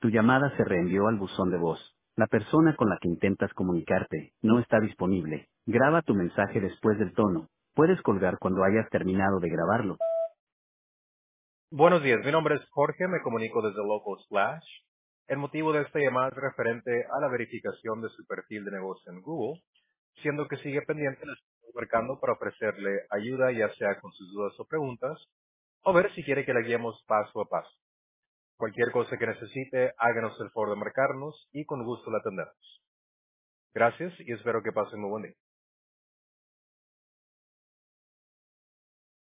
Tu llamada se reenvió al buzón de voz. La persona con la que intentas comunicarte no está disponible. Graba tu mensaje después del tono. Puedes colgar cuando hayas terminado de grabarlo. Buenos días, mi nombre es Jorge, me comunico desde Local Splash. El motivo de esta llamada es referente a la verificación de su perfil de negocio en Google, siendo que sigue pendiente, le estoy marcando para ofrecerle ayuda ya sea con sus dudas o preguntas, o ver si quiere que le guiemos paso a paso. Cualquier cosa que necesite, háganos el favor de marcarnos y con gusto la atendemos. Gracias y espero que pasen muy buen día.